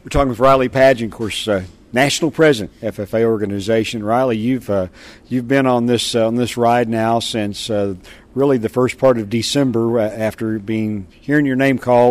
We're talking with Riley Padgett, of course, National President, FFA organization. Riley, you've been on this ride now since really the first part of December after hearing your name called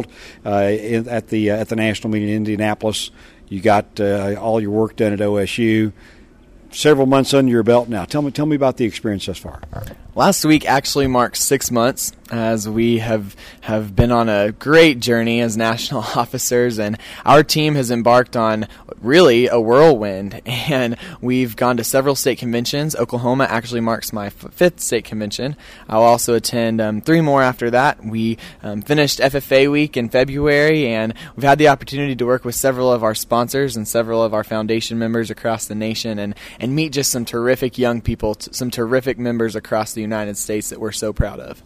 at the national meeting in Indianapolis. You got all your work done at OSU. Several months under your belt now. Tell me about the experience thus far. Last week actually marks 6 months as we have been on a great journey as national officers, and our team has embarked on really a whirlwind, and we've gone to several state conventions. Oklahoma actually marks my fifth state convention. I'll also attend 3 more after that. We finished FFA week in February, and we've had the opportunity to work with several of our sponsors and several of our foundation members across the nation and meet just some terrific young people, some terrific members across the United States that we're so proud of.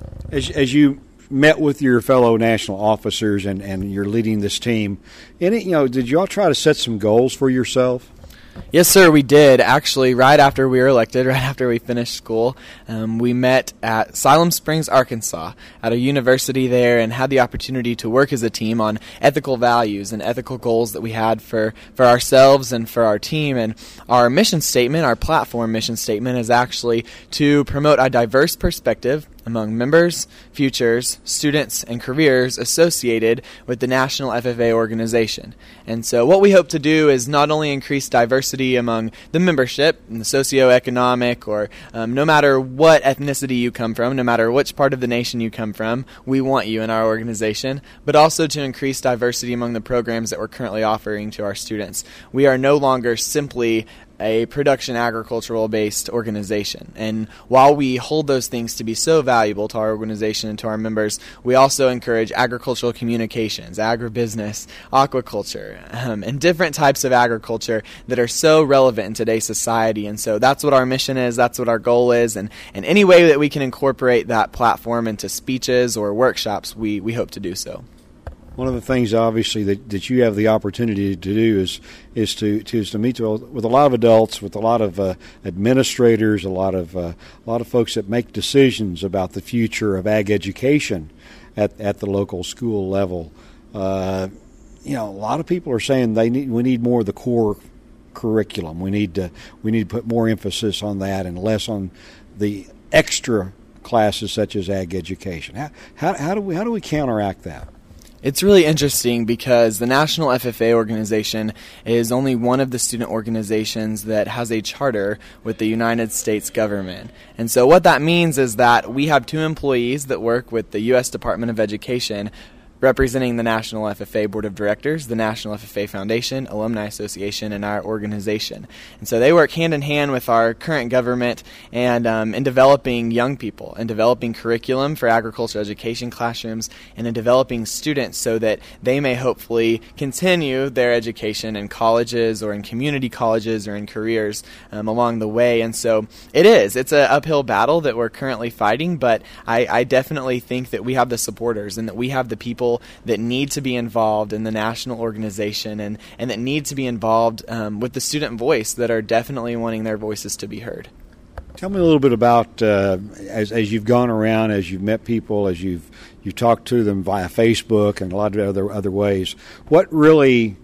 As you met with your fellow national officers and you're leading this team, did you all try to set some goals for yourself? Yes, sir, we did. Actually, right after we were elected, right after we finished school, we met at Siloam Springs, Arkansas, at a university there, and had the opportunity to work as a team on ethical values and ethical goals that we had for ourselves and for our team. And our mission statement, our platform mission statement, is actually to promote a diverse perspective among members, futures, students, and careers associated with the National FFA organization. And so what we hope to do is not only increase diversity among the membership and the socioeconomic, or no matter what ethnicity you come from, no matter which part of the nation you come from, we want you in our organization, but also to increase diversity among the programs that we're currently offering to our students. We are no longer simply a production agricultural-based organization. And while we hold those things to be so valuable to our organization and to our members, we also encourage agricultural communications, agribusiness, aquaculture, and different types of agriculture that are so relevant in today's society. And so that's what our mission is, that's what our goal is, and any way that we can incorporate that platform into speeches or workshops, we hope to do so. One of the things, obviously, that you have the opportunity to do is to meet with a lot of adults, with a lot of administrators, a lot of folks that make decisions about the future of ag education at the local school level. A lot of people are saying we need more of the core curriculum. We need to put more emphasis on that and less on the extra classes such as ag education. How do we counteract that? It's really interesting because the National FFA organization is only one of the student organizations that has a charter with the United States government. And so what that means is that we have 2 employees that work with the U.S. Department of Education representing the National FFA Board of Directors, the National FFA Foundation, Alumni Association, and our organization. And so they work hand in hand with our current government and in developing young people, and developing curriculum for agricultural education classrooms, and in developing students so that they may hopefully continue their education in colleges or in community colleges or in careers along the way. And so it's an uphill battle that we're currently fighting, but I definitely think that we have the supporters and that we have the people that need to be involved in the national organization and that need to be involved with the student voice, that are definitely wanting their voices to be heard. Tell me a little bit about, as you've gone around, as you've met people, as you've talked to them via Facebook and a lot of other ways, what really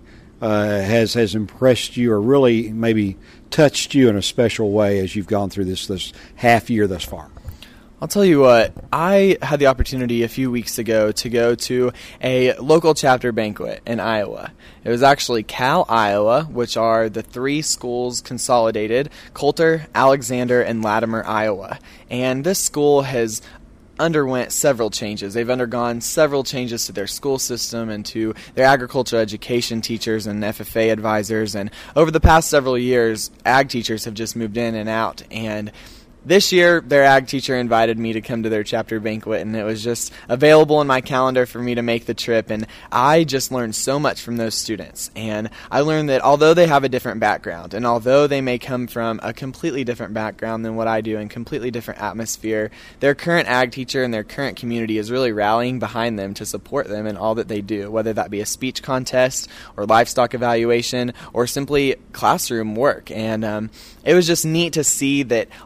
has impressed you or really maybe touched you in a special way as you've gone through this half year thus far? I'll tell you what, I had the opportunity a few weeks ago to go to a local chapter banquet in Iowa. It was actually Cal, Iowa, which are the 3 schools consolidated, Coulter, Alexander, and Latimer, Iowa. And this school has underwent several changes. They've undergone several changes to their school system and to their agricultural education teachers and FFA advisors. And over the past several years, ag teachers have just moved in and out. And this year, their ag teacher invited me to come to their chapter banquet, and it was just available in my calendar for me to make the trip, and I just learned so much from those students. And I learned that although they have a different background, and although they may come from a completely different background than what I do and completely different atmosphere, their current ag teacher and their current community is really rallying behind them to support them in all that they do, whether that be a speech contest or livestock evaluation or simply classroom work. And it was just neat to see that although those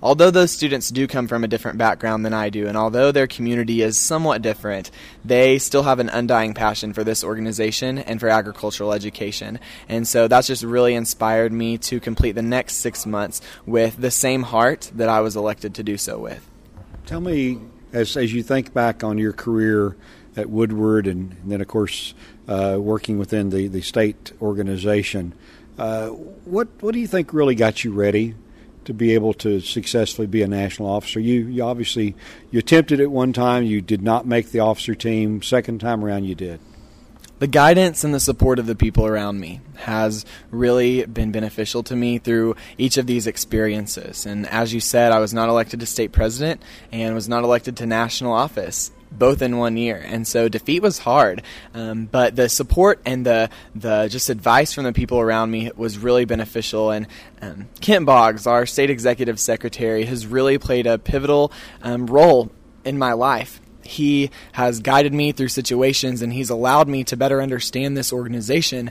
those students do come from a different background than I do, and although their community is somewhat different, they still have an undying passion for this organization and for agricultural education. And so that's just really inspired me to complete the next 6 months with the same heart that I was elected to do so with. Tell me, as you think back on your career at Woodward and then, of course, working within the state organization, what do you think really got you ready to be able to successfully be a national officer? You obviously, you attempted it one time, you did not make the officer team. Second time around, you did. The guidance and the support of the people around me has really been beneficial to me through each of these experiences. And as you said, I was not elected to state president and was not elected to national office, both in 1 year. And so defeat was hard. But the support and the just advice from the people around me was really beneficial. And Kent Boggs, our state executive secretary, has really played a pivotal role in my life. He has guided me through situations, and he's allowed me to better understand this organization.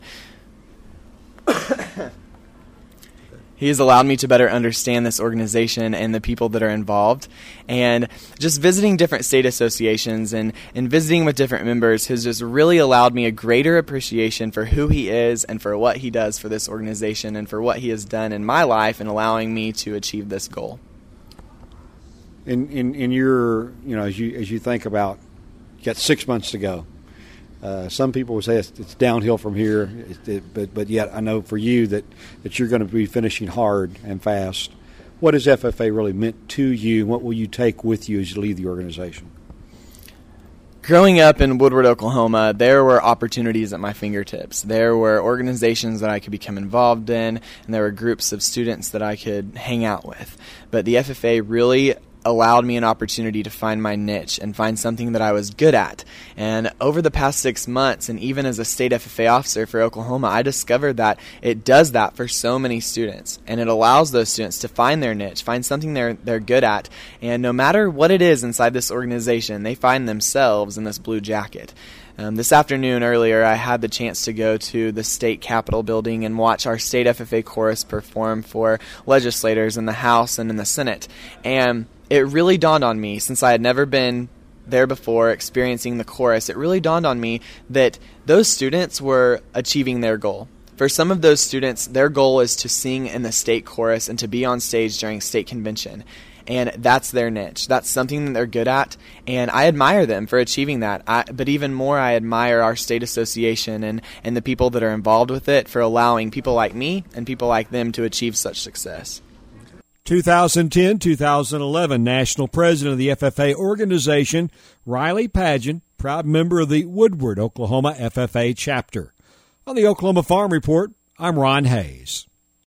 He has allowed me to better understand this organization and the people that are involved. And just visiting different state associations and visiting with different members has just really allowed me a greater appreciation for who he is and for what he does for this organization and for what he has done in my life and allowing me to achieve this goal. In your, as you think about, you got 6 months to go. Some people would say it's downhill from here, but yet I know for you that you're going to be finishing hard and fast. What has FFA really meant to you? What will you take with you as you leave the organization? Growing up in Woodward, Oklahoma, there were opportunities at my fingertips. There were organizations that I could become involved in, and there were groups of students that I could hang out with. But the FFA really allowed me an opportunity to find my niche and find something that I was good at. And over the past 6 months, and even as a state FFA officer for Oklahoma, I discovered that it does that for so many students. And it allows those students to find their niche, find something they're good at. And no matter what it is inside this organization, they find themselves in this blue jacket. This afternoon earlier, I had the chance to go to the state capitol building and watch our state FFA chorus perform for legislators in the House and in the Senate. And it really dawned on me, since I had never been there before experiencing the chorus, it really dawned on me that those students were achieving their goal. For some of those students, their goal is to sing in the state chorus and to be on stage during state convention. And that's their niche. That's something that they're good at, and I admire them for achieving that. But even more, I admire our state association and the people that are involved with it for allowing people like me and people like them to achieve such success. 2010-2011 National President of the FFA organization, Riley Padgett, proud member of the Woodward, Oklahoma FFA chapter. On the Oklahoma Farm Report, I'm Ron Hayes.